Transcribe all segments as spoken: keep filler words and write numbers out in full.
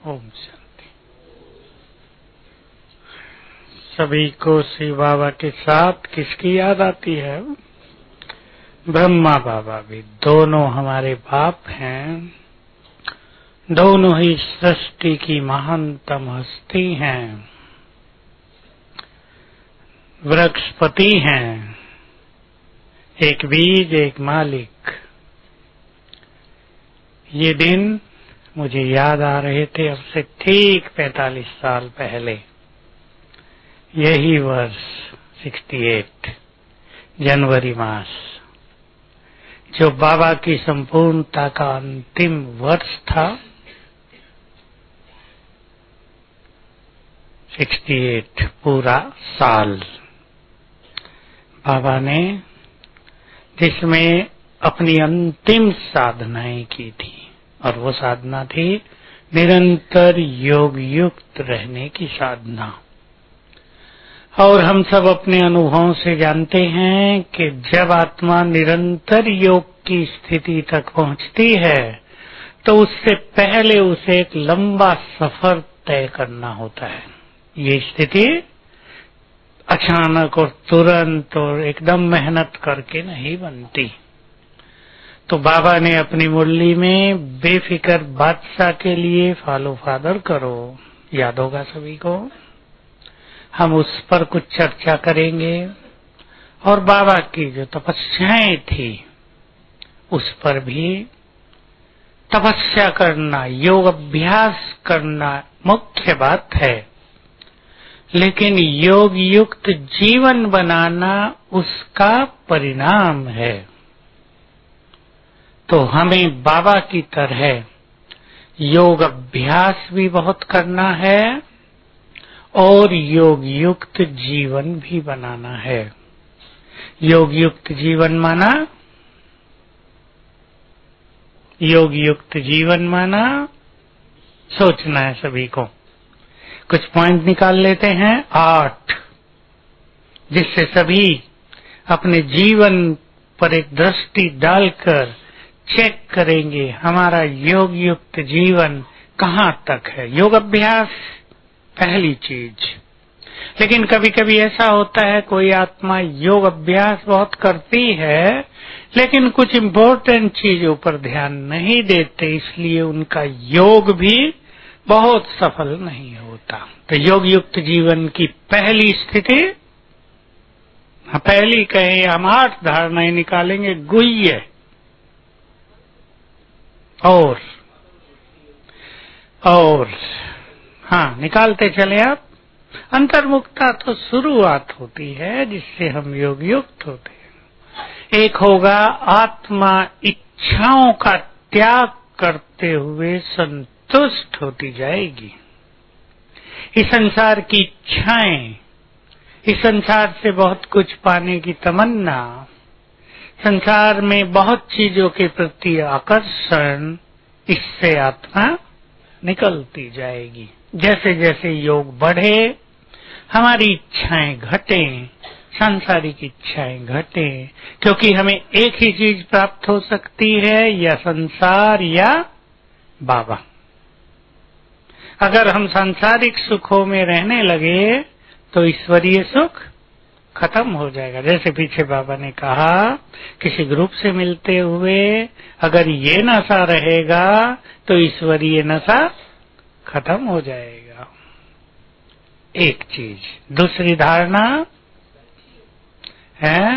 ओम शांति। सभी को शिव बाबा के साथ किसकी याद आती है? ब्रह्मा बाबा भी। दोनों हमारे बाप हैं, दोनों ही सृष्टि की महानतम हस्ती हैं, वृक्षपति हैं, एक बीज एक मालिक। ये दिन मुझे याद आ रहे थे अब से ठीक पैंतालीस साल पहले, यही वर्ष अड़सठ जनवरी मास, जो बाबा की संपूर्णता का अंतिम वर्ष था। अड़सठ पूरा साल बाबा ने जिसमें अपनी अंतिम साधनाएं की थी, और वो साधना थी निरंतर योग युक्त रहने की साधना। और हम सब अपने अनुभवों से जानते हैं कि जब आत्मा निरंतर योग की स्थिति तक पहुंचती है तो उससे पहले उसे एक लंबा सफर तय करना होता है। ये स्थिति अचानक और तुरंत और एकदम मेहनत करके नहीं बनती। तो बाबा ने अपनी मुरली में बेफिक्र बादशाह के लिए फॉलो फादर करो, याद होगा सभी को। हम उस पर कुछ चर्चा करेंगे, और बाबा की जो तपस्याएं थी उस पर भी। तपस्या करना, योग अभ्यास करना मुख्य बात है, लेकिन योग युक्त जीवन बनाना उसका परिणाम है। तो हमें बाबा की तरह योग अभ्यास भी बहुत करना है और योग युक्त जीवन भी बनाना है। योग युक्त जीवन माना, योग युक्त जीवन माना सोचना है सभी को। कुछ पॉइंट निकाल लेते हैं, आठ, जिससे सभी अपने जीवन पर एक दृष्टि डालकर चेक करेंगे हमारा योग युक्त जीवन कहाँ तक है। योग अभ्यास पहली चीज। लेकिन कभी कभी ऐसा होता है कोई आत्मा योग अभ्यास बहुत करती है लेकिन कुछ इम्पोर्टेंट चीजों पर ध्यान नहीं देते, इसलिए उनका योग भी बहुत सफल नहीं होता। तो योग युक्त जीवन की पहली स्थिति, पहली कहें हम आठ धारणाएं निकालेंगे। गुह्य और और हाँ, निकालते चले आप। अंतर्मुखता तो शुरुआत होती है जिससे हम योग युक्त होते हैं। एक होगा आत्मा इच्छाओं का त्याग करते हुए संतुष्ट होती जाएगी। इस संसार की इच्छाएं, इस संसार से बहुत कुछ पाने की तमन्ना, संसार में बहुत चीजों के प्रति आकर्षण, इससे आत्मा निकलती जाएगी। जैसे जैसे योग बढ़े हमारी इच्छाएं घटें, सांसारिक इच्छाएं घटें, क्योंकि हमें एक ही चीज प्राप्त हो सकती है, या संसार या बाबा। अगर हम सांसारिक सुखों में रहने लगे तो ईश्वरीय सुख खत्म हो जाएगा। जैसे पीछे बाबा ने कहा, किसी ग्रुप से मिलते हुए अगर ये नशा रहेगा तो ईश्वरीय नशा खत्म हो जाएगा। एक चीज। दूसरी धारणा है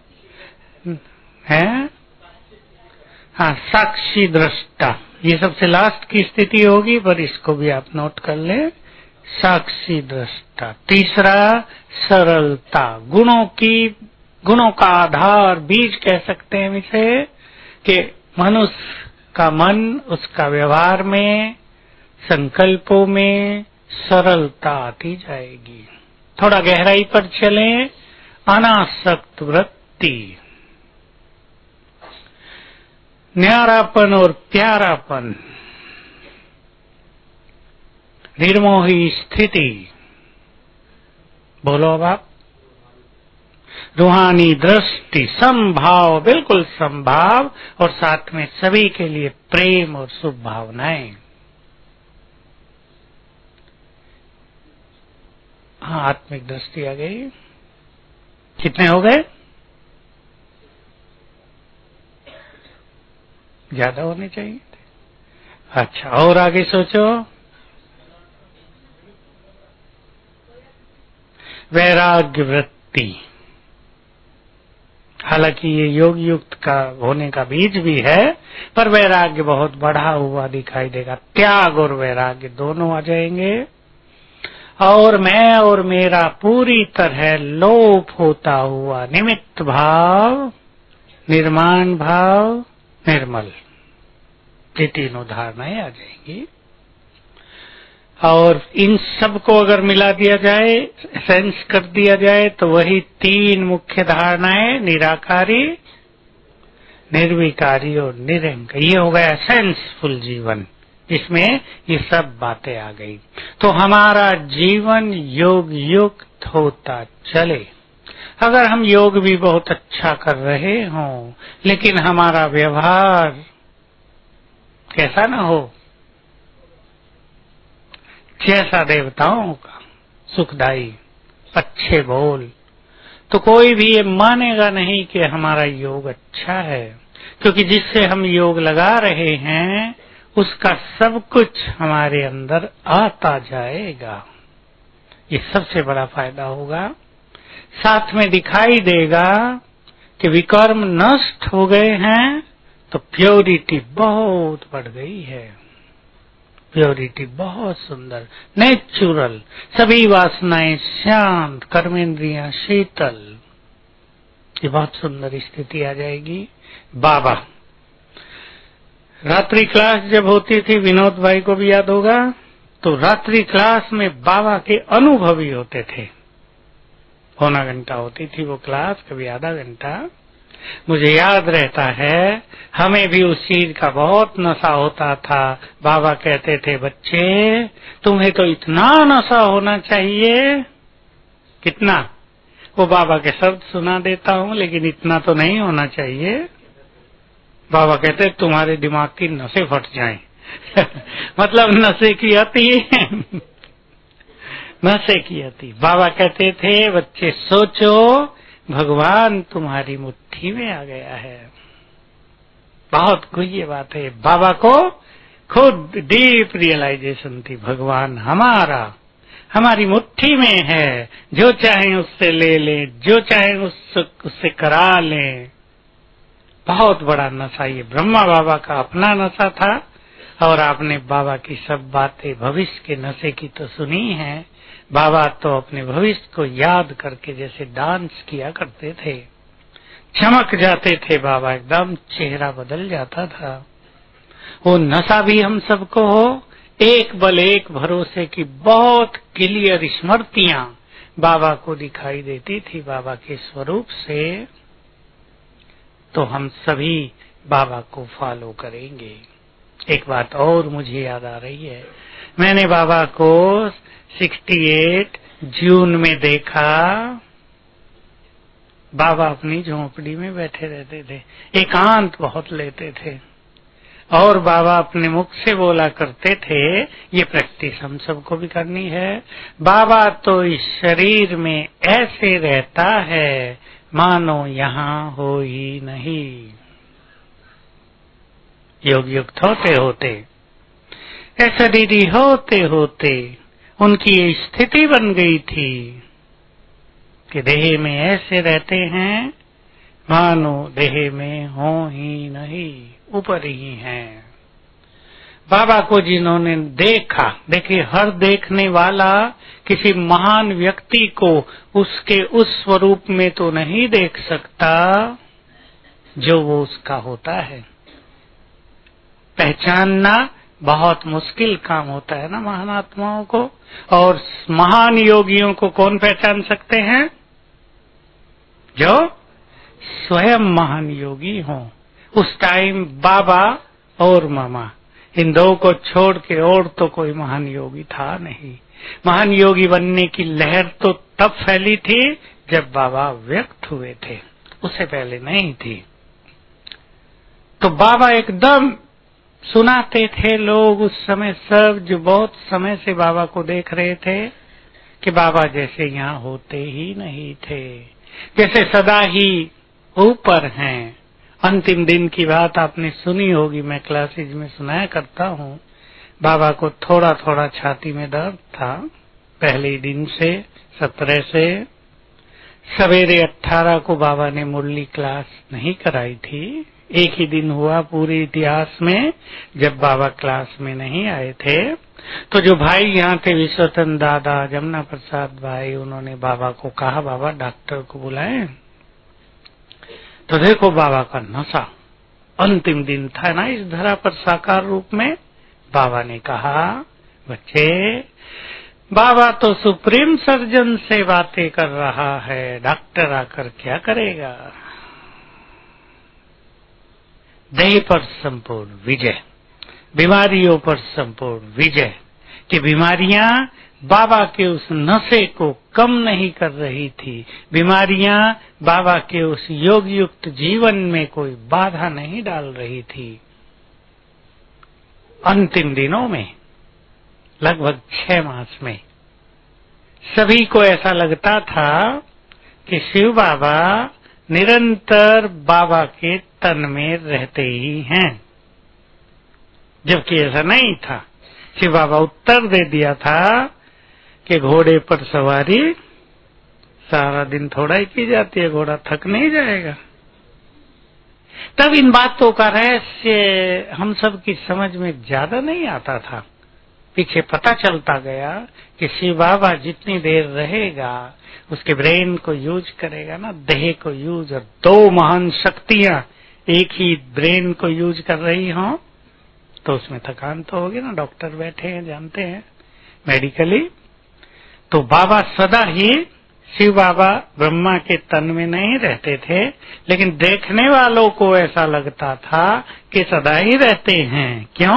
है हाँ, साक्षी दृष्टा। ये सबसे लास्ट की स्थिति होगी, पर इसको भी आप नोट कर लें, साक्षी दृष्टा। तीसरा सरलता, गुणों की गुणों का आधार, बीज कह सकते हैं इसे, कि मनुष्य का मन, उसका व्यवहार में, संकल्पों में सरलता आती जाएगी। थोड़ा गहराई पर चलें, अनासक्त वृत्ति, न्यारापन और प्यारापन, निर्मोही स्थिति। बोलो अब आप। रूहानी दृष्टि, समभाव, बिल्कुल समभाव, और साथ में सभी के लिए प्रेम और शुभ भावनाएं। हाँ, आत्मिक दृष्टि आ गई। कितने हो गए? ज्यादा होने चाहिए। अच्छा, और आगे सोचो। वैराग्य वृत्ति, हालांकि ये योग युक्त का होने का बीज भी है, पर वैराग्य बहुत बढ़ा हुआ दिखाई देगा। त्याग और वैराग्य दोनों आ जाएंगे। और मैं और मेरा पूरी तरह लोप होता हुआ निमित्त भाव, निर्माण भाव, निर्मल, ये तीनों धारणाएं आ जाएंगी। और इन सब को अगर मिला दिया जाए, सेंस कर दिया जाए, तो वही तीन मुख्य धारणाएं, निराकारी, निर्विकारी और निरंकारी, ये हो गया सेंसफुल जीवन, जिसमें ये सब बातें आ गई। तो हमारा जीवन योग युक्त होता चले। अगर हम योग भी बहुत अच्छा कर रहे हों, लेकिन हमारा व्यवहार कैसा न हो, जैसा देवताओं का, सुखदाई, अच्छे बोल, तो कोई भी ये मानेगा नहीं कि हमारा योग अच्छा है, क्योंकि जिससे हम योग लगा रहे हैं उसका सब कुछ हमारे अंदर आता जाएगा। ये सबसे बड़ा फायदा होगा। साथ में दिखाई देगा कि विकर्म नष्ट हो गए हैं, तो प्योरिटी बहुत बढ़ गई है। प्योरिटी बहुत सुंदर, नेचुरल, सभी वासनाएं शांत, कर्मेंद्रियां शीतल, ये बहुत सुंदर स्थिति आ जाएगी। बाबा, रात्रि क्लास जब होती थी, विनोद भाई को भी याद होगा, तो रात्रि क्लास में बाबा के अनुभवी होते थे। पौना घंटा होती थी वो क्लास, कभी आधा घंटा। मुझे याद रहता है, हमें भी उस चीज का बहुत नशा होता था। बाबा कहते थे, बच्चे तुम्हें तो इतना नशा होना चाहिए। कितना? वो बाबा के शब्द सुना देता हूँ, लेकिन इतना तो नहीं होना चाहिए। बाबा कहते तुम्हारे दिमाग की नसें फट जाएं। मतलब नशे की अति। नशे की अति। बाबा कहते थे, बच्चे सोचो, भगवान तुम्हारी मुट्ठी में आ गया है। बहुत गुह्य बात है। बाबा को खुद डीप रियलाइजेशन थी, भगवान हमारा हमारी मुट्ठी में है, जो चाहे उससे ले लें, जो चाहे उससे, उससे करा लें। बहुत बड़ा नशा, ये ब्रह्मा बाबा का अपना नशा था। और आपने बाबा की सब बातें भविष्य के नशे की तो सुनी है। बाबा तो अपने भविष्य को याद करके जैसे डांस किया करते थे, चमक जाते थे बाबा, एकदम चेहरा बदल जाता था। वो नशा भी हम सबको हो, एक बल एक भरोसे की बहुत क्लियर स्मृतियां बाबा को दिखाई देती थी बाबा के स्वरूप से। तो हम सभी बाबा को फॉलो करेंगे। एक बात और मुझे याद आ रही है, मैंने बाबा को अड़सठ जून में देखा। बाबा अपनी झोंपड़ी में बैठे रहते थे, एकांत बहुत लेते थे, और बाबा अपने मुख से बोला करते थे, ये प्रैक्टिस हम सबको भी करनी है। बाबा तो इस शरीर में ऐसे रहता है मानो यहाँ हो ही नहीं। योग युक्त होते होते, ऐसा दीदी होते होते उनकी ये स्थिति बन गई थी कि देह में ऐसे रहते हैं मानो देह में हो ही नहीं, ऊपर ही हैं। बाबा को जिन्होंने देखा, देखिए हर देखने वाला किसी महान व्यक्ति को उसके उस स्वरूप में तो नहीं देख सकता जो वो उसका होता है। पहचानना बहुत मुश्किल काम होता है ना महान आत्माओं को। और महान योगियों को कौन पहचान सकते हैं? जो स्वयं महान योगी हों। उस टाइम बाबा और मामा, इन दो को छोड़ के और तो कोई महान योगी था नहीं। महान योगी बनने की लहर तो तब फैली थी जब बाबा व्यक्त हुए थे, उससे पहले नहीं थी। तो बाबा एकदम सुनाते थे लोग उस समय सब, जो बहुत समय से बाबा को देख रहे थे, कि बाबा जैसे यहाँ होते ही नहीं थे, जैसे सदा ही ऊपर हैं। अंतिम दिन की बात आपने सुनी होगी, मैं क्लासेज में सुनाया करता हूँ। बाबा को थोड़ा थोड़ा छाती में दर्द था पहले दिन से, सत्रह से। सवेरे अट्ठारह को बाबा ने मुरली क्लास नहीं कराई थी। एक ही दिन हुआ पूरे इतिहास में जब बाबा क्लास में नहीं आए थे। तो जो भाई यहाँ थे, विश्वचंद दादा, जमुना प्रसाद भाई, उन्होंने बाबा को कहा बाबा डॉक्टर को बुलाएं। तो देखो बाबा का नशा, अंतिम दिन था ना इस धरा पर साकार रूप में। बाबा ने कहा बच्चे, बाबा तो सुप्रीम सर्जन से बातें कर रहा है, डॉक्टर आकर क्या करेगा। देह पर संपूर्ण विजय, बीमारियों पर संपूर्ण विजय। कि बीमारियां बाबा के उस नशे को कम नहीं कर रही थी, बीमारियां बाबा के उस योग युक्त जीवन में कोई बाधा नहीं डाल रही थी। अंतिम दिनों में लगभग छह मास में सभी को ऐसा लगता था कि शिव बाबा निरंतर बाबा के तन में रहते ही हैं, जबकि ऐसा नहीं था। शिव बाबा उत्तर दे दिया था कि घोड़े पर सवारी सारा दिन थोड़ा ही की जाती है, घोड़ा थक नहीं जाएगा। तब इन बातों का रहस्य हम सब की समझ में ज्यादा नहीं आता था। पीछे पता चलता गया कि शिव बाबा जितनी देर रहेगा, उसके ब्रेन को यूज करेगा ना, देह को यूज, और दो महान शक्तियां एक ही ब्रेन को यूज कर रही हों तो उसमें थकान तो होगी ना। डॉक्टर बैठे हैं, जानते हैं मेडिकली। तो बाबा सदा ही, शिव बाबा ब्रह्मा के तन में नहीं रहते थे, लेकिन देखने वालों को ऐसा लगता था कि सदा ही रहते हैं। क्यों?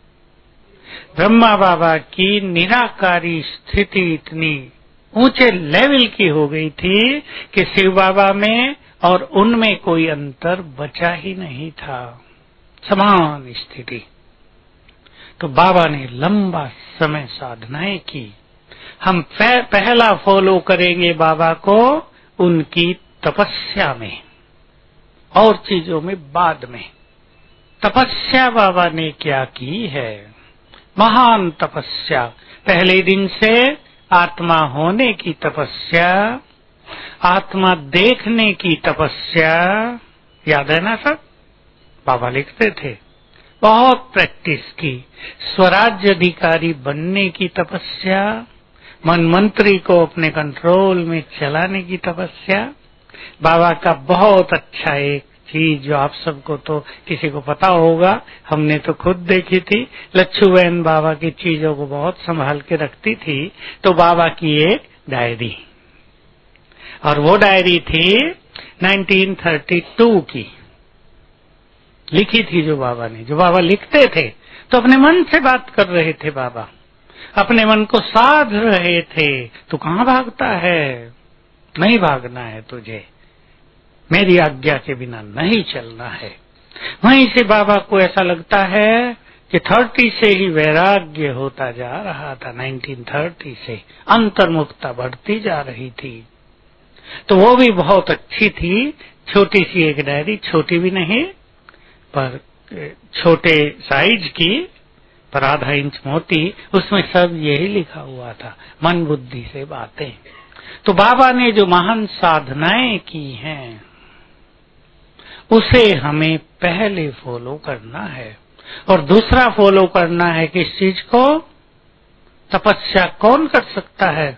ब्रह्मा बाबा की निराकारी स्थिति इतनी ऊंचे लेवल की हो गई थी कि शिव बाबा में और उनमें कोई अंतर बचा ही नहीं था, समान स्थिति। तो बाबा ने लंबा समय साधनाएं की। हम पहला फॉलो करेंगे बाबा को उनकी तपस्या में, और चीजों में बाद में। तपस्या बाबा ने क्या की है, महान तपस्या। पहले दिन से आत्मा होने की तपस्या, आत्मा देखने की तपस्या, याद है ना सब? बाबा लिखते थे, बहुत प्रैक्टिस की। स्वराज्य अधिकारी बनने की तपस्या, मन मंत्री को अपने कंट्रोल में चलाने की तपस्या। बाबा का बहुत अच्छा एक चीज जो आप सबको तो किसी को पता होगा, हमने तो खुद देखी थी, लच्छू बहन बाबा की चीजों को बहुत संभाल के रखती थी। तो बाबा की एक डायरी, और वो डायरी थी नाइनटीन थर्टी टू की, लिखी थी जो बाबा ने। जो बाबा लिखते थे तो अपने मन से बात कर रहे थे बाबा, अपने मन को साध रहे थे। तू कहाँ भागता है? नहीं भागना है तुझे, मेरी आज्ञा के बिना नहीं चलना है। वहीं से बाबा को ऐसा लगता है कि थर्टी से ही वैराग्य होता जा रहा था। नाइनटीन थर्टी से अंतर्मुखता बढ़ती जा रही थी। तो वो भी बहुत अच्छी थी, छोटी सी एक डायरी, छोटी भी नहीं पर छोटे साइज की, पर आधा इंच मोटी। उसमें सब यही लिखा हुआ था, मन बुद्धि से बातें। तो बाबा ने जो महान साधनाएं की हैं उसे हमें पहले फॉलो करना है। और दूसरा फॉलो करना है किस चीज को? तपस्या कौन कर सकता है?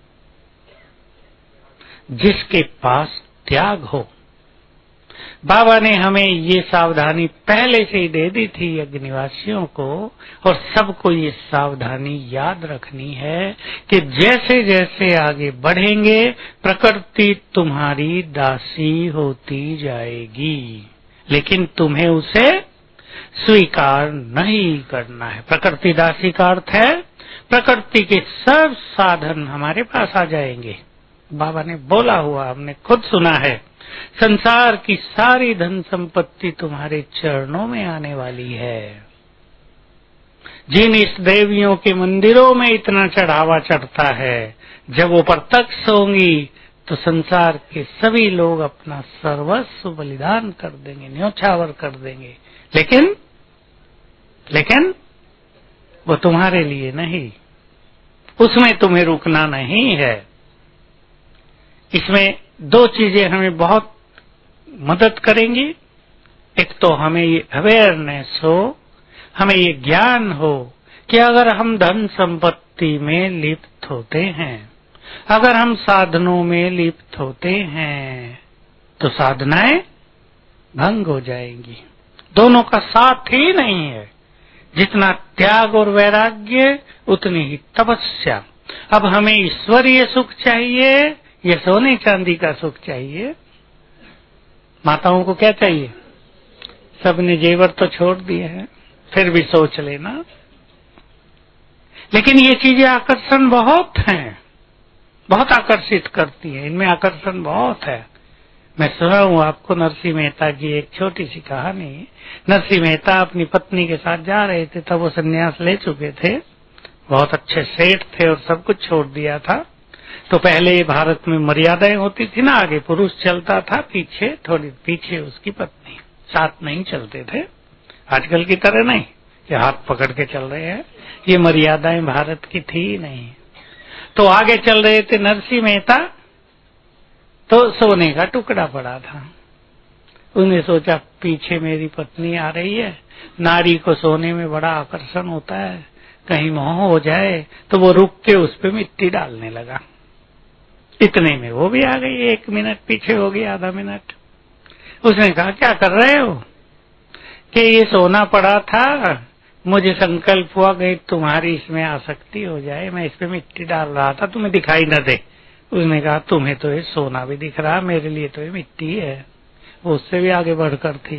जिसके पास त्याग हो। बाबा ने हमें ये सावधानी पहले से ही दे दी थी अग्निवासियों को, और सबको ये सावधानी याद रखनी है कि जैसे जैसे आगे बढ़ेंगे प्रकृति तुम्हारी दासी होती जाएगी, लेकिन तुम्हें उसे स्वीकार नहीं करना है। प्रकृति दासी का अर्थ है प्रकृति के सब साधन हमारे पास आ जाएंगे। बाबा ने बोला हुआ हमने खुद सुना है, संसार की सारी धन संपत्ति तुम्हारे चरणों में आने वाली है। जिन इस देवियों के मंदिरों में इतना चढ़ावा चढ़ता है, जब वो प्रत्यक्ष होंगी तो संसार के सभी लोग अपना सर्वस्व बलिदान कर देंगे, न्योछावर कर देंगे, लेकिन लेकिन वो तुम्हारे लिए नहीं, उसमें तुम्हें रुकना नहीं है। इसमें दो चीजें हमें बहुत मदद करेंगी। एक तो हमें ये अवेयरनेस हो, हमें ये ज्ञान हो कि अगर हम धन संपत्ति में लिप्त होते हैं, अगर हम साधनों में लिप्त होते हैं, तो साधनाएं भंग हो जाएंगी। दोनों का साथ ही नहीं है। जितना त्याग और वैराग्य उतनी ही तपस्या। अब हमें ईश्वरीय सुख चाहिए या सोने चांदी का सुख चाहिए? माताओं को क्या चाहिए? सबने जेवर तो छोड़ दिए हैं, फिर भी सोच लेना। लेकिन ये चीजें आकर्षण बहुत हैं, बहुत आकर्षित करती हैं, इनमें आकर्षण बहुत है। मैं सुना हूं आपको नरसिंह मेहता की एक छोटी सी कहानी। नरसिंह मेहता अपनी पत्नी के साथ जा रहे थे, तब वो संन्यास ले चुके थे, बहुत अच्छे सेठ थे और सब कुछ छोड़ दिया था। तो पहले भारत में मर्यादाएं होती थी ना, आगे पुरुष चलता था, पीछे थोड़ी पीछे उसकी पत्नी, साथ नहीं चलते थे, आजकल की तरह नहीं कि हाथ पकड़ के चल रहे हैं। ये मर्यादाएं भारत की थी नहीं। तो आगे चल रहे थे नरसिंह मेहता, तो सोने का टुकड़ा पड़ा था। उन्हें सोचा पीछे मेरी पत्नी आ रही है, नारी को सोने में बड़ा आकर्षण होता है, कहीं मोह हो जाए, तो वो रुक के उस पे मिट्टी डालने लगा। इतने में वो भी आ गई, एक मिनट पीछे हो गई, आधा मिनट। उसने कहा क्या कर रहे हो? कि ये सोना पड़ा था, मुझे संकल्प हुआ कि तुम्हारी इसमें आसक्ति हो जाए, मैं इस पे मिट्टी डाल रहा था, तुम्हें दिखाई न दे। उसने कहा तुम्हें तो ये सोना भी दिख रहा, मेरे लिए तो ये मिट्टी है। वो उससे भी आगे बढ़कर थी।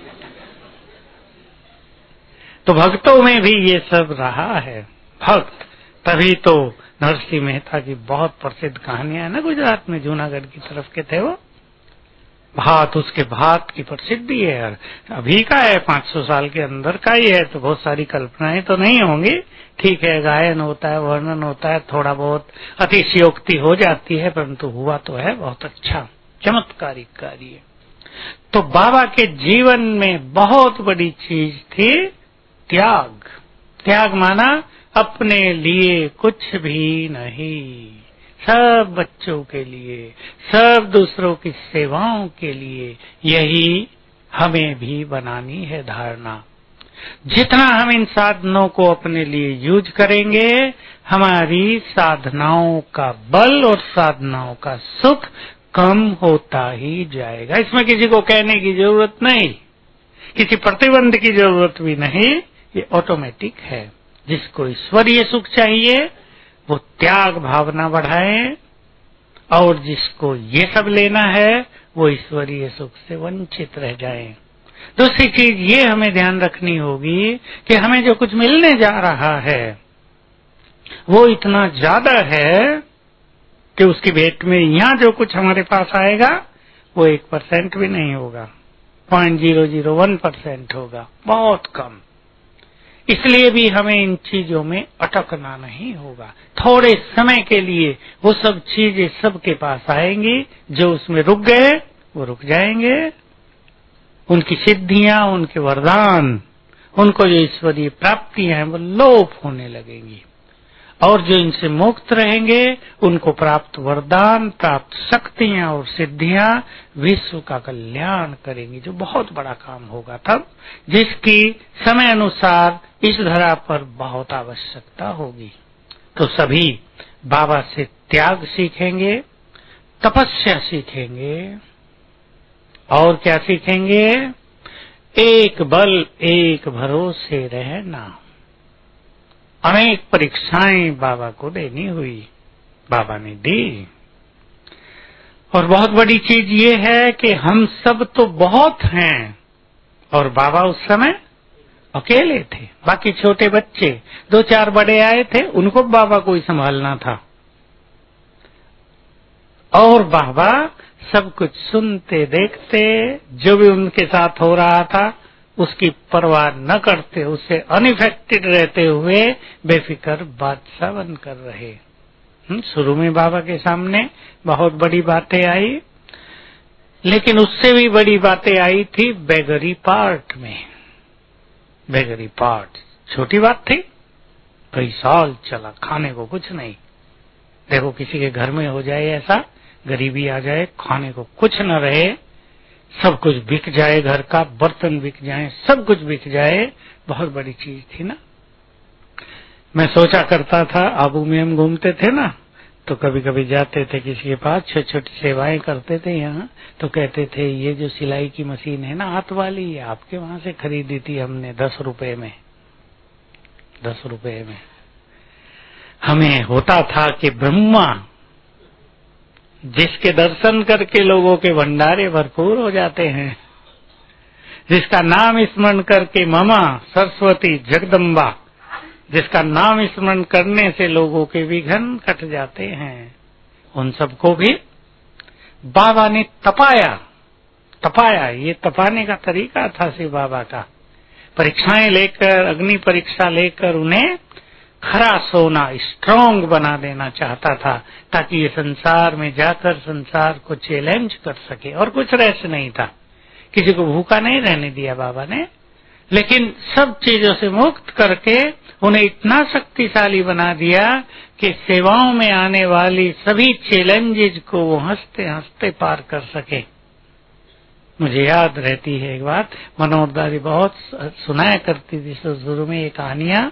तो भक्तों में भी ये सब रहा है। भक्त, तभी तो नरसिंह मेहता की बहुत प्रसिद्ध कहानियां है ना, गुजरात में जूनागढ़ की तरफ के थे वो। भात, उसके भात की प्रसिद्धि है, अभी का है, पांच सौ साल के अंदर का ही है, तो बहुत सारी कल्पनाएं तो नहीं होंगी। ठीक है, गायन होता है, वर्णन होता है, थोड़ा बहुत अतिशयोक्ति हो जाती है, परंतु हुआ तो है बहुत अच्छा, चमत्कारिक कार्य। तो बाबा के जीवन में बहुत बड़ी चीज थी त्याग। त्याग माना अपने लिए कुछ भी नहीं, सब बच्चों के लिए, सब दूसरों की सेवाओं के लिए। यही हमें भी बनानी है धारणा। जितना हम इन साधनों को अपने लिए यूज करेंगे, हमारी साधनाओं का बल और साधनाओं का सुख कम होता ही जाएगा। इसमें किसी को कहने की जरूरत नहीं, किसी प्रतिबंध की जरूरत भी नहीं, ये ऑटोमेटिक है। जिसको ईश्वरीय सुख चाहिए वो त्याग भावना बढ़ाए, और जिसको ये सब लेना है वो ईश्वरीय सुख से वंचित रह जाए। दूसरी चीज ये हमें ध्यान रखनी होगी कि हमें जो कुछ मिलने जा रहा है वो इतना ज्यादा है कि उसकी भेंट में यहाँ जो कुछ हमारे पास आएगा वो एक परसेंट भी नहीं होगा, point zero zero one percent होगा, बहुत कम। इसलिए भी हमें इन चीजों में अटकना नहीं होगा। थोड़े समय के लिए वो सब चीजें सबके पास आएंगी, जो उसमें रुक गए वो रुक जाएंगे। उनकी सिद्धियां, उनके वरदान, उनको जो ईश्वरीय प्राप्तियां हैं वो लोप होने लगेंगी, और जो इनसे मुक्त रहेंगे उनको प्राप्त वरदान, प्राप्त शक्तियां और सिद्धियां विश्व का कल्याण करेंगी, जो बहुत बड़ा काम होगा तब, जिसकी समय अनुसार इस धरा पर बहुत आवश्यकता होगी। तो सभी बाबा से त्याग सीखेंगे, तपस्या सीखेंगे, और क्या सीखेंगे? एक बल एक भरोसे रहना। अनेक परीक्षाएं बाबा को देनी हुई, बाबा ने दी। और बहुत बड़ी चीज ये है कि हम सब तो बहुत हैं, और बाबा उस समय अकेले थे। बाकी छोटे बच्चे, दो चार बड़े आए थे, उनको बाबा को ही संभालना था, और बाबा सब कुछ सुनते देखते, जो भी उनके साथ हो रहा था उसकी परवाह न करते, उससे अनइफेक्टेड रहते हुए बेफिक्र बादशाह बनकर रहे। शुरू में बाबा के सामने बहुत बड़ी बातें आई, लेकिन उससे भी बड़ी बातें आई थी बेगरी पार्ट में। बेगरी पार्ट छोटी बात थी, कई साल चला, खाने को कुछ नहीं। देखो किसी के घर में हो जाए ऐसा, गरीबी आ जाए, खाने को कुछ न रहे, सब कुछ बिक जाए, घर का बर्तन बिक जाए, सब कुछ बिक जाए, बहुत बड़ी चीज थी ना। मैं सोचा करता था, आबू में हम घूमते थे ना, तो कभी कभी जाते थे किसी के पास, छोटी छोटी सेवाएं करते थे यहाँ, तो कहते थे ये जो सिलाई की मशीन है ना हाथ वाली, ये आपके वहां से खरीदी थी हमने दस रुपए में। दस रुपए में हमें होता था कि ब्रह्मा जिसके दर्शन करके लोगों के भंडारे भरपूर हो जाते हैं, जिसका नाम स्मरण करके ममा सरस्वती जगदम्बा, जिसका नाम स्मरण करने से लोगों के विघ्न कट जाते हैं, उन सबको भी बाबा ने तपाया। तपाया, ये तपाने का तरीका था शिव बाबा का। परीक्षाएं लेकर, अग्नि परीक्षा लेकर उन्हें खरा सोना, स्ट्रांग बना देना चाहता था, ताकि ये संसार में जाकर संसार को चैलेंज कर सके। और कुछ रहस्य नहीं था, किसी को भूखा नहीं रहने दिया बाबा ने, लेकिन सब चीजों से मुक्त करके उन्हें इतना शक्तिशाली बना दिया कि सेवाओं में आने वाली सभी चैलेंजेज को वो हंसते हंसते पार कर सके। मुझे याद रहती है एक बात, मनोहर दादी बहुत सुनाया करती थी शुरू में ये कहानियां।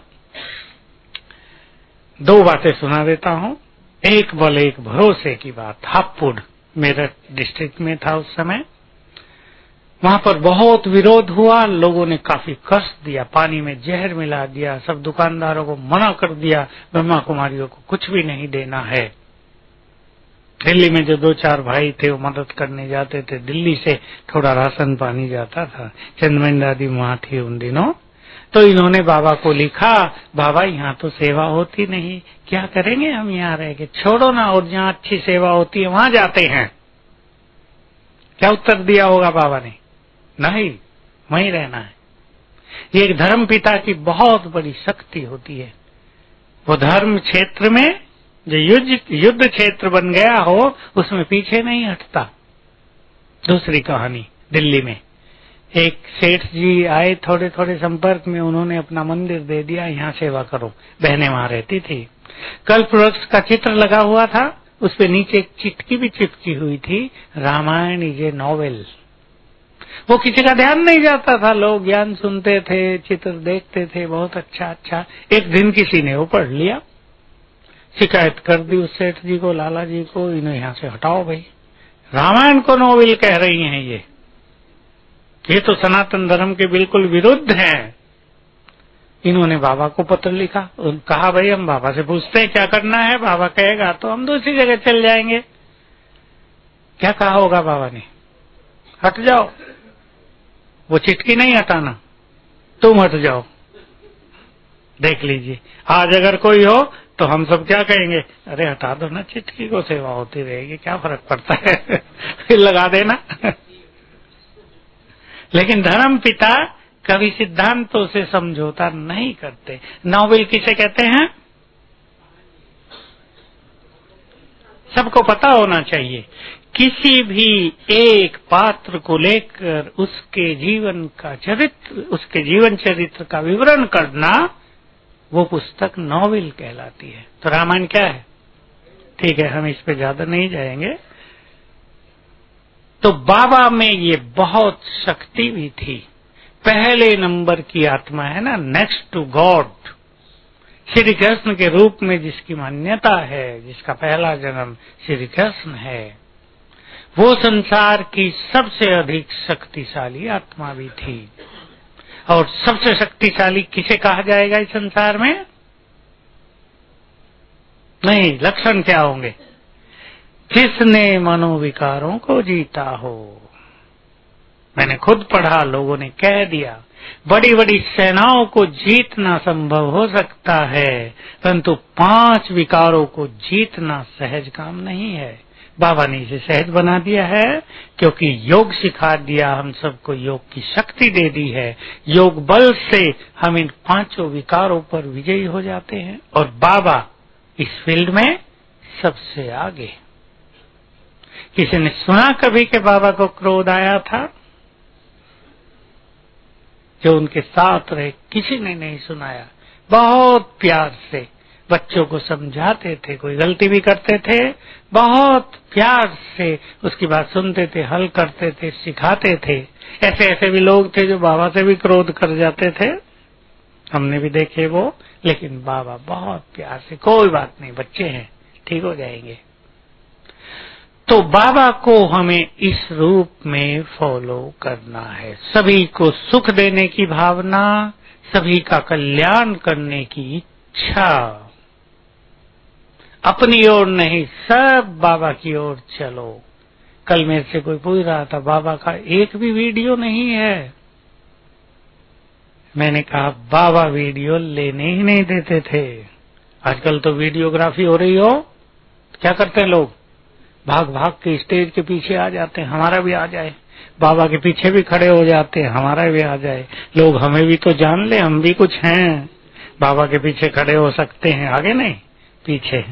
दो बातें सुना देता हूँ। एक बल एक भरोसे की बात, हापुड़ मेरठ डिस्ट्रिक्ट में था उस समय। वहां पर बहुत विरोध हुआ, लोगों ने काफी कष्ट दिया, पानी में जहर मिला दिया, सब दुकानदारों को मना कर दिया, ब्रह्मा कुमारियों को कुछ भी नहीं देना है। दिल्ली में जो दो चार भाई थे वो मदद करने जाते थे, दिल्ली से थोड़ा राशन पानी जाता था। चंदमन दादी वहां थी उन दिनों, तो इन्होंने बाबा को लिखा, बाबा यहाँ तो सेवा होती नहीं, क्या करेंगे हम यहाँ रह के, छोड़ो ना, और जहाँ अच्छी सेवा होती है वहां जाते हैं। क्या उत्तर दिया होगा बाबा ने? नहीं, वहीं रहना है। ये एक धर्म पिता की बहुत बड़ी शक्ति होती है। वो धर्म क्षेत्र में जो युद्ध युद्ध क्षेत्र बन गया हो, उसमें पीछे नहीं हटता। दूसरी कहानी, दिल्ली में एक सेठ जी आए, थोड़े थोड़े संपर्क में, उन्होंने अपना मंदिर दे दिया, यहाँ सेवा करो। बहनें वहां रहती थी। कल्प वृक्ष का चित्र लगा हुआ था, उस पे नीचे एक चिटकी भी चिपकी हुई थी, रामायण इज ए नॉवेल। वो किसी का ध्यान नहीं जाता था, लोग ज्ञान सुनते थे, चित्र देखते थे, बहुत अच्छा अच्छा। एक दिन किसी ने वो पढ़ लिया, शिकायत कर दी उस सेठ जी को, लाला जी को, इन्हें यहाँ से हटाओ भाई, रामायण को नॉवेल कह रही हैं ये ये तो सनातन धर्म के बिल्कुल विरुद्ध है। इन्होंने बाबा को पत्र लिखा, कहा भाई हम बाबा से पूछते हैं क्या करना है, बाबा कहेगा तो हम दूसरी जगह चल जाएंगे। क्या कहा होगा बाबा ने? हट जाओ, वो चिटकी नहीं हटाना, तुम हट जाओ। देख लीजिए, आज अगर कोई हो तो हम सब क्या कहेंगे, अरे हटा दो ना चिटकी को, सेवा होती रहेगी, क्या फर्क पड़ता है फिर लगा देना। लेकिन धर्म पिता कभी सिद्धांतों से समझौता नहीं करते। नॉवेल किसे कहते हैं? सबको पता होना चाहिए। किसी भी एक पात्र को लेकर उसके जीवन का चरित्र, उसके जीवन चरित्र का विवरण करना, वो पुस्तक नॉवेल कहलाती है। तो रामायण क्या है? ठीक है, हम इस पे ज्यादा नहीं जाएंगे। तो बाबा में ये बहुत शक्ति भी थी। पहले नंबर की आत्मा है ना, next to God, Shri Krishna के रूप में जिसकी मान्यता है, जिसका पहला जन्म श्री कृष्ण है, वो संसार की सबसे अधिक शक्तिशाली आत्मा भी थी। और सबसे शक्तिशाली किसे कहा जाएगा इस संसार में? नहीं, लक्षण क्या होंगे? जिसने मनोविकारों को जीता हो। मैंने खुद पढ़ा, लोगों ने कह दिया, बड़ी बड़ी सेनाओं को जीतना संभव हो सकता है, परंतु पांच विकारों को जीतना सहज काम नहीं है। बाबा ने इसे सहज बना दिया है, क्योंकि योग सिखा दिया, हम सबको योग की शक्ति दे दी है। योग बल से हम इन पांचों विकारों पर विजयी हो जाते हैं, और बाबा इस फील्ड में सबसे आगे। किसी ने सुना कभी कि बाबा को क्रोध आया था? जो उनके साथ रहे किसी ने नहीं सुनाया। बहुत प्यार से बच्चों को समझाते थे, कोई गलती भी करते थे बहुत प्यार से उसकी बात सुनते थे, हल करते थे, सिखाते थे। ऐसे ऐसे भी लोग थे जो बाबा से भी क्रोध कर जाते थे, हमने भी देखे वो, लेकिन बाबा बहुत प्यार से, कोई बात नहीं, बच्चे हैं, ठीक हो जाएंगे। तो बाबा को हमें इस रूप में फॉलो करना है। सभी को सुख देने की भावना, सभी का कल्याण करने की इच्छा, अपनी ओर नहीं, सब बाबा की ओर चलो। कल मेरे से कोई पूछ रहा था, बाबा का एक भी वीडियो नहीं है। मैंने कहा बाबा वीडियो लेने ही नहीं देते थे। आजकल तो वीडियोग्राफी हो रही हो, क्या करते हैं लोग? भाग भाग के स्टेज के पीछे आ जाते हैं, हमारा भी आ जाए। बाबा के पीछे भी खड़े हो जाते हैं, हमारा भी आ जाए। लोग हमें भी तो जान ले, हम भी कुछ हैं, बाबा के पीछे खड़े हो सकते हैं, आगे नहीं पीछे।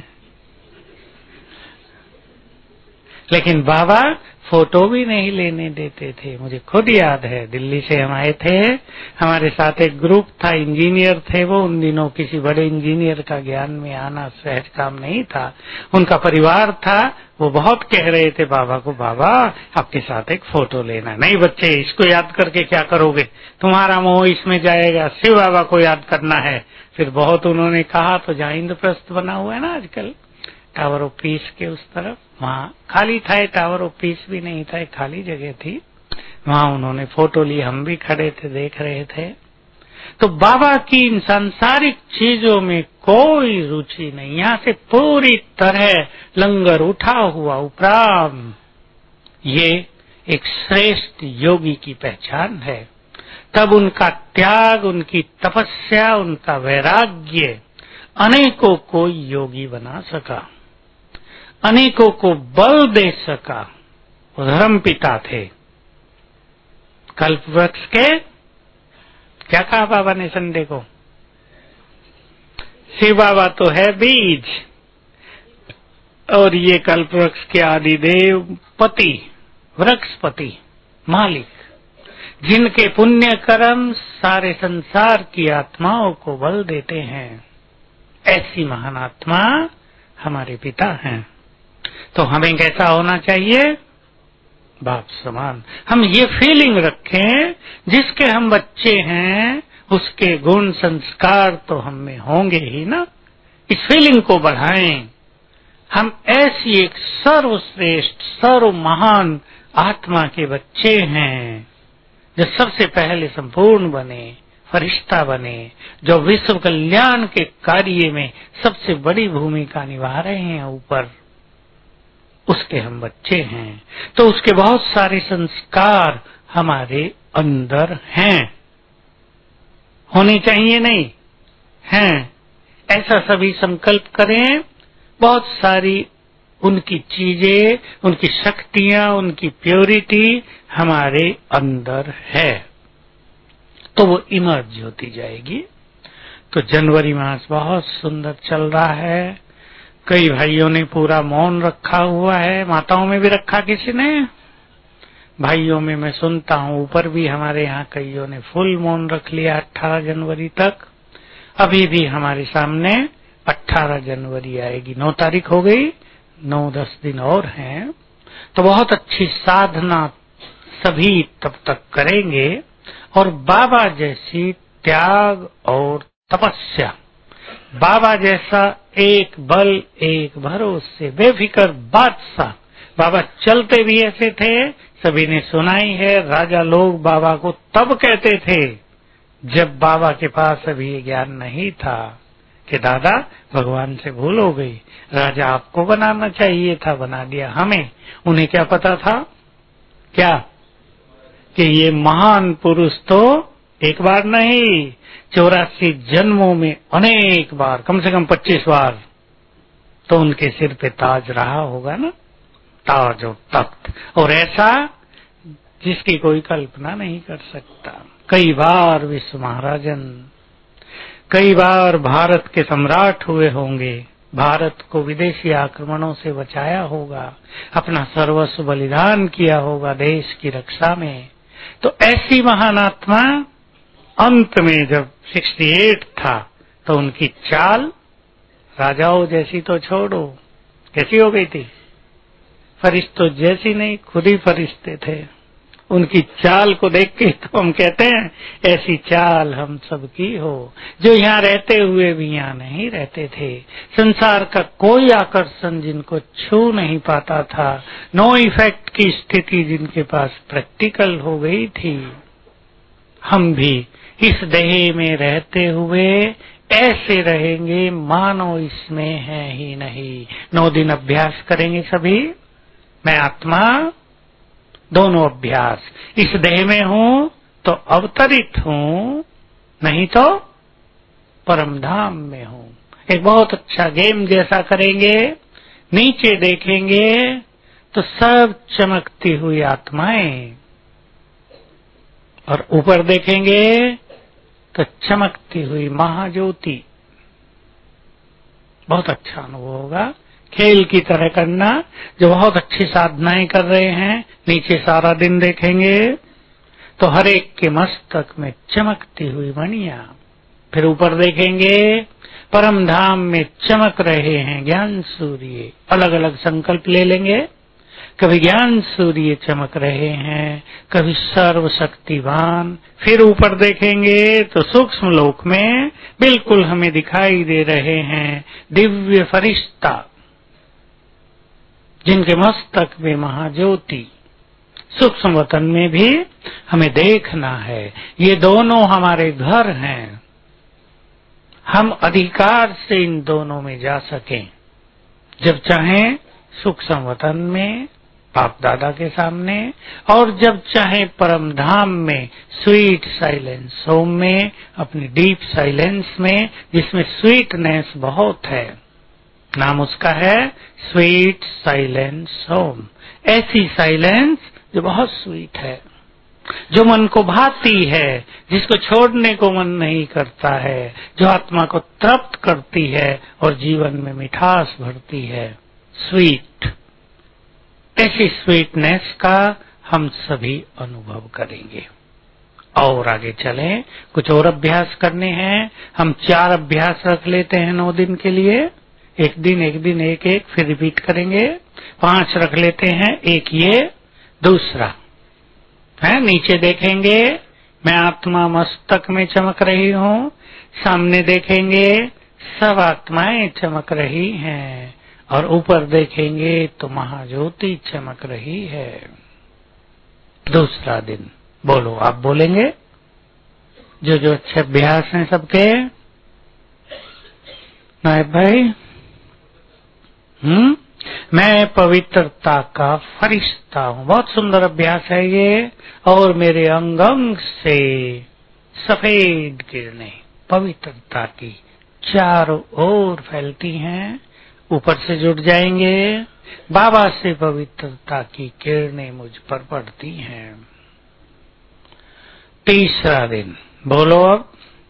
लेकिन बाबा फोटो भी नहीं लेने देते थे। मुझे खुद याद है, दिल्ली से हम आए थे, हमारे साथ एक ग्रुप था, इंजीनियर थे वो। उन दिनों किसी बड़े इंजीनियर का ज्ञान में आना सहज काम नहीं था। उनका परिवार था, वो बहुत कह रहे थे बाबा को, बाबा आपके साथ एक फोटो लेना। नहीं बच्चे, इसको याद करके क्या करोगे, तुम्हारा मोह इसमें जाएगा, शिव बाबा को याद करना है। फिर बहुत उन्होंने कहा, तो जहाँ इंद्रप्रस्थ बना हुआ है ना आजकल, टावर ऑफ पीस के उस तरफ, वहाँ खाली था, टावर ऑफ पीस भी नहीं था, एक खाली जगह थी, वहाँ उन्होंने फोटो ली, हम भी खड़े थे, देख रहे थे। तो बाबा की इन सांसारिक चीजों में कोई रुचि नहीं, यहाँ से पूरी तरह लंगर उठा हुआ उपराम। ये एक श्रेष्ठ योगी की पहचान है। तब उनका त्याग, उनकी तपस्या, उनका वैराग्य अनेकों को योगी बना सका, अनेकों को बल दे सका। धर्म पिता थे कल्प वृक्ष के। क्या कहा बाबा ने संडे को? शिव बाबा तो है बीज, और ये कल्प वृक्ष के आदिदेव पति, वृक्षपति, मालिक, जिनके पुण्य कर्म सारे संसार की आत्माओं को बल देते हैं। ऐसी महान आत्मा हमारे पिता हैं। तो हमें कैसा होना चाहिए? बाप समान। हम ये फीलिंग रखें, जिसके हम बच्चे हैं उसके गुण संस्कार तो हम में होंगे ही ना। इस फीलिंग को बढ़ाएं। हम ऐसी एक सर्वश्रेष्ठ, सर्व महान आत्मा के बच्चे हैं, जो सबसे पहले संपूर्ण बने, फरिश्ता बने, जो विश्व कल्याण के कार्य में सबसे बड़ी भूमिका निभा रहे हैं ऊपर, उसके हम बच्चे हैं। तो उसके बहुत सारे संस्कार हमारे अंदर हैं, होने चाहिए नहीं हैं। ऐसा सभी संकल्प करें। बहुत सारी उनकी चीजें, उनकी शक्तियां, उनकी प्योरिटी हमारे अंदर है, तो वो इमर्ज होती जाएगी। तो जनवरी मास बहुत सुंदर चल रहा है। कई भाइयों ने पूरा मौन रखा हुआ है, माताओं में भी रखा किसी ने, भाइयों में मैं सुनता हूँ ऊपर भी हमारे यहाँ कईयों ने फुल मौन रख लिया अठारह जनवरी तक। अभी भी हमारे सामने अठारह जनवरी आएगी, नौ तारीख हो गई, नौ दस दिन और हैं। तो बहुत अच्छी साधना सभी तब तक करेंगे, और बाबा जैसी त्याग और तपस्या, बाबा जैसा एक बल, एक भरोसे, बेफिक्र बादशाह। बाबा चलते भी ऐसे थे, सभी ने सुना ही है। राजा लोग बाबा को तब कहते थे जब बाबा के पास अभी ये ज्ञान नहीं था कि दादा भगवान से भूल हो गई, राजा आपको बनाना चाहिए था, बना दिया हमें। उन्हें क्या पता था क्या कि ये महान पुरुष तो एक बार नहीं, चौरासी जन्मों में अनेक बार, कम से कम पच्चीस बार तो उनके सिर पे ताज रहा होगा ना। ताज और तख्त, और ऐसा जिसकी कोई कल्पना नहीं कर सकता। कई बार विश्व महाराजन, कई बार भारत के सम्राट हुए होंगे, भारत को विदेशी आक्रमणों से बचाया होगा, अपना सर्वस्व बलिदान किया होगा देश की रक्षा में। तो ऐसी महान आत्मा अंत में जब अड़सठ था तो उनकी चाल राजाओं जैसी तो छोड़ो, कैसी हो गई थी? फरिश्तों जैसी नहीं, खुद ही फरिश्ते थे। उनकी चाल को देख के तो हम कहते हैं ऐसी चाल हम सबकी हो, जो यहाँ रहते हुए भी यहाँ नहीं रहते थे। संसार का कोई आकर्षण जिनको छू नहीं पाता था, नो इफेक्ट की स्थिति जिनके पास प्रैक्टिकल हो गई थी, हम भी इस देह में रहते हुए ऐसे रहेंगे मानो इसमें है ही नहीं। नौ दिन अभ्यास करेंगे सभी, मैं आत्मा, दोनों अभ्यास। इस देह में हूं तो अवतरित हूं, नहीं तो परम धाम में हूं। एक बहुत अच्छा गेम जैसा करेंगे, नीचे देखेंगे तो सब चमकती हुई आत्माएं, और ऊपर देखेंगे तो चमकती हुई महाज्योति। बहुत अच्छा अनुभव होगा। खेल की तरह करना, जो बहुत अच्छी साधनाएं कर रहे हैं, नीचे सारा दिन देखेंगे तो हर एक के मस्तक में चमकती हुई मणियां, फिर ऊपर देखेंगे परम धाम में चमक रहे हैं ज्ञान सूर्य। अलग अलग संकल्प ले लेंगे, कभी ज्ञान सूर्य चमक रहे हैं, कभी सर्वशक्तिवान। फिर ऊपर देखेंगे तो सूक्ष्म लोक में बिल्कुल हमें दिखाई दे रहे हैं दिव्य फरिश्ता, जिनके मस्तक में महाज्योति। सूक्ष्म वतन में भी हमें देखना है, ये दोनों हमारे घर हैं, हम अधिकार से इन दोनों में जा सकें। जब चाहें सूक्ष्म वतन में बाप दादा के सामने, और जब चाहे परम धाम में स्वीट साइलेंस होम में, अपनी डीप साइलेंस में, जिसमें स्वीटनेस बहुत है। नाम उसका है स्वीट साइलेंस होम। ऐसी साइलेंस जो बहुत स्वीट है, जो मन को भाती है, जिसको छोड़ने को मन नहीं करता है, जो आत्मा को तृप्त करती है और जीवन में मिठास भरती है। स्वीट, ऐसी स्वीटनेस का हम सभी अनुभव करेंगे। और आगे चलें, कुछ और अभ्यास करने हैं। हम चार अभ्यास रख लेते हैं नौ दिन के लिए, एक दिन एक दिन एक एक, फिर रिपीट करेंगे। पांच रख लेते हैं, एक ये, दूसरा है नीचे देखेंगे मैं आत्मा मस्तक में चमक रही हूँ, सामने देखेंगे सब आत्माएं चमक रही हैं, और ऊपर देखेंगे तो महाज्योति चमक रही है। दूसरा दिन बोलो, आप बोलेंगे जो जो अच्छे अभ्यास हैं सबके। नायब भाई, हम्म मैं पवित्रता का फरिश्ता हूँ। बहुत सुंदर अभ्यास है ये। और मेरे अंग अंग से सफेद किरणें पवित्रता की चारों ओर फैलती हैं, ऊपर से जुड़ जाएंगे। बाबा से पवित्रता की किरणें मुझ पर पड़ती हैं। तीसरा दिन बोलो अब।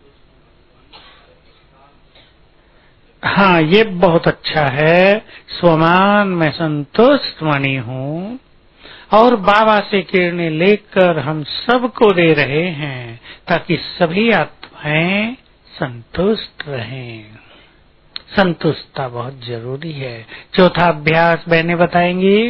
हाँ, ये बहुत अच्छा है। स्वमान मैं संतुष्ट मणि हूँ, और बाबा से किरणें लेकर हम सबको दे रहे हैं, ताकि सभी आत्माएं संतुष्ट रहें। संतुष्टता बहुत जरूरी है। चौथा अभ्यास बहनें बताएंगी।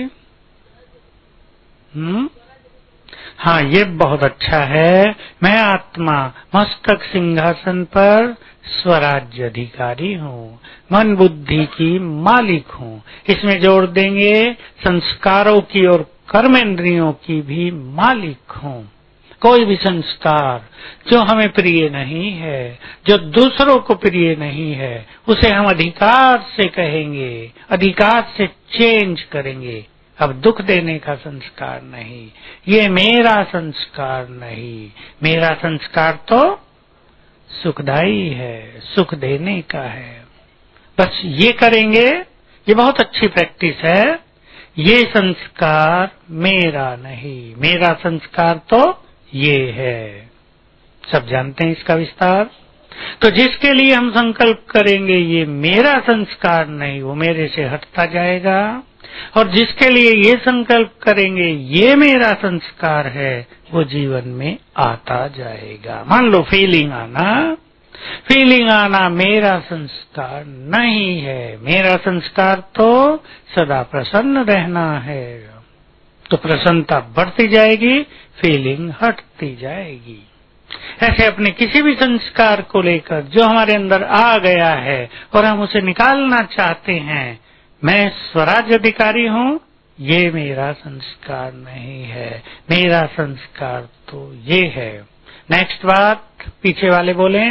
हम्म हाँ, ये बहुत अच्छा है। मैं आत्मा मस्तक सिंहासन पर स्वराज्य अधिकारी हूँ, मन बुद्धि की मालिक हूँ। इसमें जोड़ देंगे संस्कारों की और कर्मेंद्रियों की भी मालिक हूँ। कोई भी संस्कार जो हमें प्रिय नहीं है, जो दूसरों को प्रिय नहीं है, उसे हम अधिकार से कहेंगे, अधिकार से चेंज करेंगे। अब दुख देने का संस्कार नहीं, ये मेरा संस्कार नहीं, मेरा संस्कार तो सुखदायी है, सुख देने का है। बस ये करेंगे। ये बहुत अच्छी प्रैक्टिस है। ये संस्कार मेरा नहीं, मेरा संस्कार तो ये है। सब जानते हैं इसका विस्तार। तो जिसके लिए हम संकल्प करेंगे ये मेरा संस्कार नहीं, वो मेरे से हटता जाएगा, और जिसके लिए ये संकल्प करेंगे ये मेरा संस्कार है, वो जीवन में आता जाएगा। मान लो फीलिंग आना, फीलिंग आना मेरा संस्कार नहीं है, मेरा संस्कार तो सदा प्रसन्न रहना है। तो प्रसन्नता बढ़ती जाएगी, फीलिंग हटती जाएगी। ऐसे अपने किसी भी संस्कार को लेकर जो हमारे अंदर आ गया है और हम उसे निकालना चाहते हैं, मैं स्वराज अधिकारी हूँ, ये मेरा संस्कार नहीं है, मेरा संस्कार तो ये है। नेक्स्ट बात पीछे वाले बोले,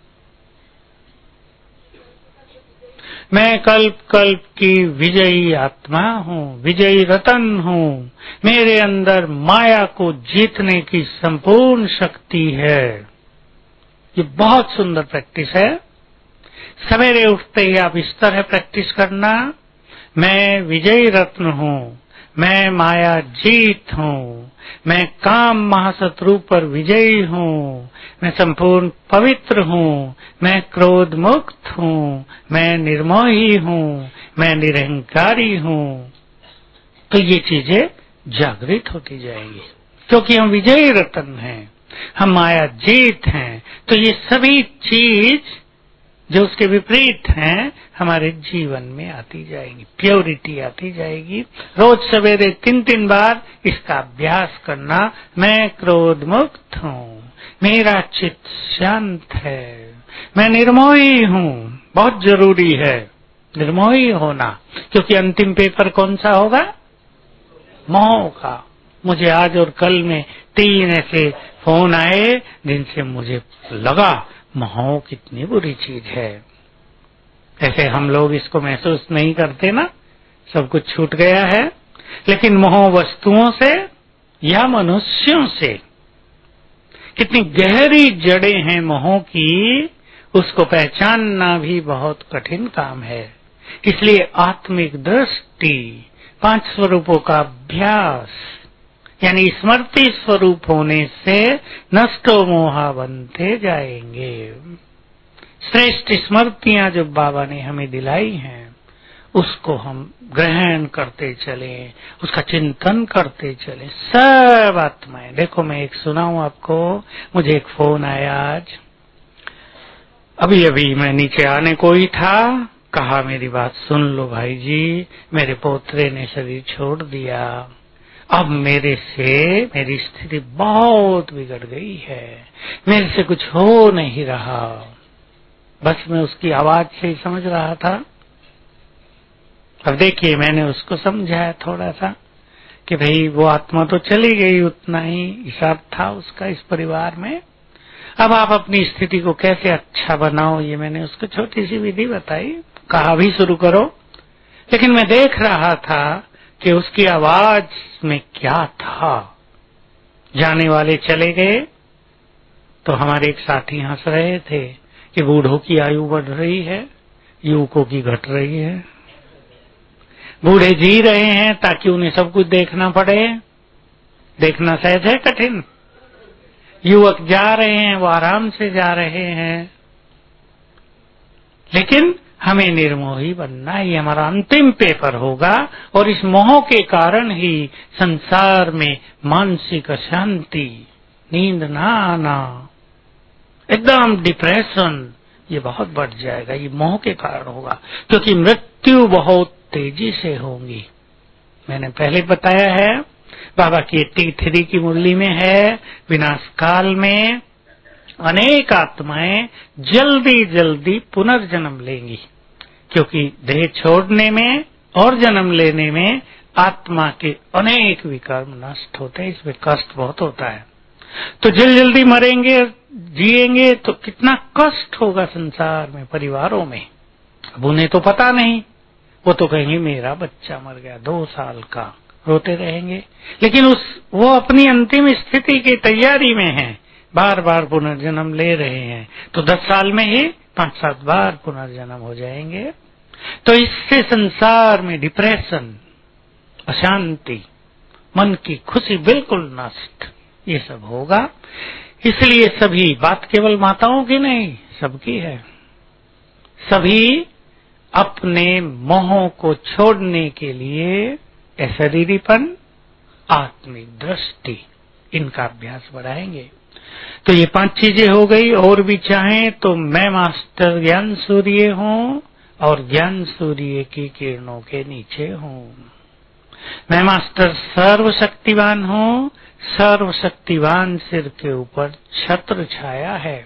मैं कल्प कल्प की विजयी आत्मा हूँ, विजयी रतन हूँ, मेरे अंदर माया को जीतने की संपूर्ण शक्ति है। ये बहुत सुंदर प्रैक्टिस है। सवेरे उठते ही आप इस तरह प्रैक्टिस करना, मैं विजयी रत्न हूँ, मैं माया जीत हूँ, मैं काम महाशत्रु पर विजयी हूँ, मैं संपूर्ण पवित्र हूँ, मैं क्रोध मुक्त हूँ, मैं निर्मोही हूँ, मैं निरहंकारी हूँ। तो ये चीजें जागृत होती जाएंगी, क्योंकि हम विजयी रत्न हैं, हम माया जीत हैं। तो ये सभी चीज जो उसके विपरीत हैं हमारे जीवन में आती जाएगी, प्योरिटी आती जाएगी। रोज सवेरे तीन तीन बार इसका अभ्यास करना। मैं क्रोध मुक्त हूँ, मेरा चित्त शांत है, मैं निर्मोही हूँ। बहुत जरूरी है निर्मोही होना, क्योंकि अंतिम पेपर कौन सा होगा? मोह का। मुझे आज और कल में तीन ऐसे फोन आए जिनसे मुझे लगा मोह कितनी बुरी चीज है। ऐसे हम लोग इसको महसूस नहीं करते ना, सब कुछ छूट गया है, लेकिन मोह वस्तुओं से या मनुष्यों से कितनी गहरी जड़ें हैं मोह की, उसको पहचानना भी बहुत कठिन काम है। इसलिए आत्मिक दृष्टि, पांच स्वरूपों का अभ्यास, यानी स्मृति स्वरूप होने से नष्टो मोहा बनते जाएंगे। श्रेष्ठ स्मृतियां जो बाबा ने हमें दिलाई हैं उसको हम ग्रहण करते चले, उसका चिंतन करते चले। सब आत्माएं, देखो मैं एक सुनाऊं आपको। मुझे एक फोन आया आज, अभी अभी मैं नीचे आने को ही था, कहा मेरी बात सुन लो भाई जी, मेरे पोतरे ने शरीर छोड़ दिया, अब मेरे से मेरी स्थिति बहुत बिगड़ गई है, मेरे से कुछ हो नहीं रहा। बस मैं उसकी आवाज से ही समझ रहा था। अब देखिए मैंने उसको समझाया थोड़ा सा कि भाई वो आत्मा तो चली गई, उतना ही हिसाब था उसका इस परिवार में। अब आप अपनी स्थिति को कैसे अच्छा बनाओ, ये मैंने उसको छोटी सी विधि बताई, कहा भी शुरू करो। लेकिन मैं देख रहा था कि उसकी आवाज में क्या था। जाने वाले चले गए तो हमारे एक साथी हंस रहे थे कि बूढ़ों की आयु बढ़ रही है, युवकों की घट रही है। बूढ़े जी रहे हैं ताकि उन्हें सब कुछ देखना पड़े, देखना सहज है कठिन। युवक जा रहे हैं, वो आराम से जा रहे हैं। लेकिन हमें निर्मोही बनना ही हमारा अंतिम पेपर होगा, और इस मोह के कारण ही संसार में मानसिक अशांति, नींद ना आना, एकदम डिप्रेशन, ये बहुत बढ़ जाएगा। ये मोह के कारण होगा, क्योंकि मृत्यु बहुत तेजी से होगी। मैंने पहले बताया है, बाबा की एट्टी थ्री की मुरली में है, विनाश काल में अनेक आत्माएं जल्दी जल्दी पुनर्जन्म लेंगी, क्योंकि देह छोड़ने में और जन्म लेने में आत्मा के अनेक विकर्म नष्ट होते हैं, इसमें कष्ट बहुत होता है। तो जल्दी जल्दी मरेंगे, जिएंगे तो कितना कष्ट होगा संसार में, परिवारों में। अब उन्हें तो पता नहीं, वो तो कहेंगे मेरा बच्चा मर गया दो साल का, रोते रहेंगे। लेकिन उस वो अपनी अंतिम स्थिति की तैयारी में हैं, बार बार पुनर्जन्म ले रहे हैं, तो दस साल में ही पांच सात बार पुनर्जन्म हो जाएंगे। तो इससे संसार में डिप्रेशन अशांति, मन की खुशी बिल्कुल नष्ट, ये सब होगा। इसलिए सभी, बात केवल माताओं की नहीं, सबकी है। सभी अपने मोहों को छोड़ने के लिए अशरीरीपन, आत्मिक दृष्टि, इनका अभ्यास बढ़ाएंगे। तो ये पांच चीजें हो गई। और भी चाहें तो मैं मास्टर ज्ञान सूर्य हूँ और ज्ञान सूर्य की किरणों के नीचे हूँ। मैं मास्टर सर्वशक्तिवान हूँ, सर्वशक्तिवान सिर के ऊपर छत्र छाया है।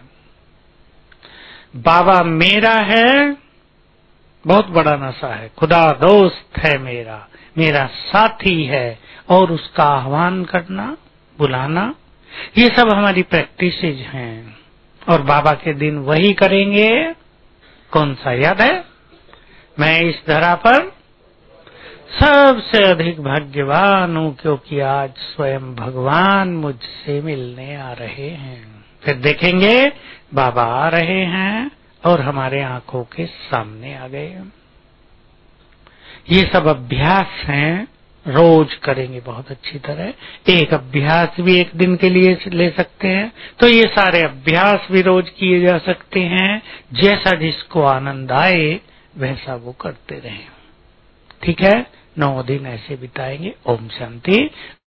बाबा मेरा है, बहुत बड़ा नशा है। खुदा दोस्त है मेरा, मेरा साथी है, और उसका आह्वान करना, बुलाना, ये सब हमारी प्रैक्टिसेज हैं। और बाबा के दिन वही करेंगे। कौन सा याद है? मैं इस धरा पर सबसे अधिक भाग्यवान हूँ, क्योंकि आज स्वयं भगवान मुझसे मिलने आ रहे हैं। फिर देखेंगे बाबा आ रहे हैं और हमारे आंखों के सामने आ गए। ये सब अभ्यास हैं, रोज करेंगे बहुत अच्छी तरह। एक अभ्यास भी एक दिन के लिए ले सकते हैं, तो ये सारे अभ्यास भी रोज किए जा सकते हैं। जैसा जिसको आनंद आए वैसा वो करते रहें। ठीक है, नौ दिन ऐसे बिताएंगे। ओम शांति।